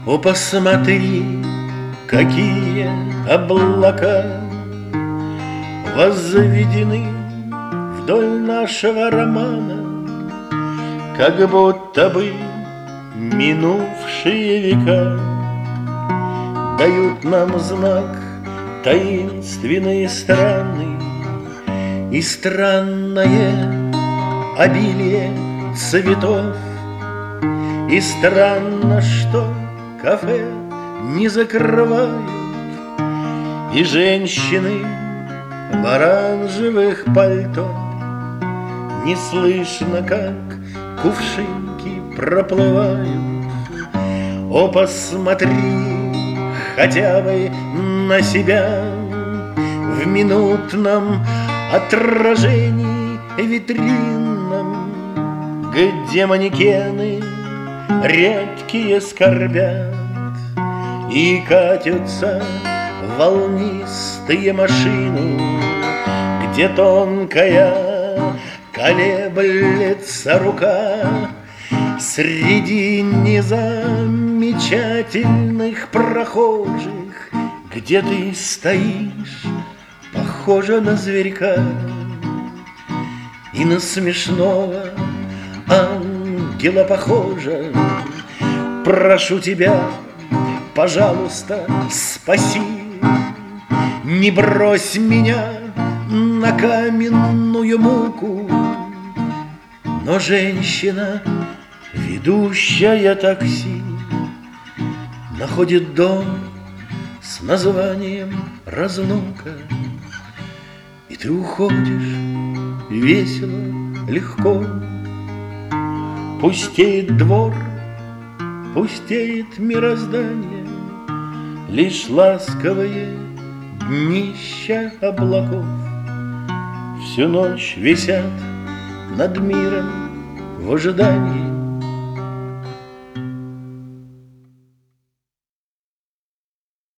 О, посмотри, какие облака возведены вдоль нашего романа, как будто бы минувшие века дают нам знак таинственный и странный, и странное обилие цветов. И странно, что кафе не закрывают, и женщины в оранжевых пальто. Не слышно, как кувшинки проплывают. О, посмотри хотя бы на себя в минутном отражении витринном, где манекены редкие скорбят, и катятся волнистые машины, где тонкая колеблется рука среди незамечательных прохожих, где ты стоишь, похожа на зверька и на смешного ангела похожа. Прошу тебя, пожалуйста, спаси, не брось меня на каменную муку. Но женщина, ведущая такси, находит дом с названием «Разлука», и ты уходишь весело, легко. Пустеет двор, пустеет мироздание, лишь ласковые днища облаков всю ночь висят над миром в ожидании.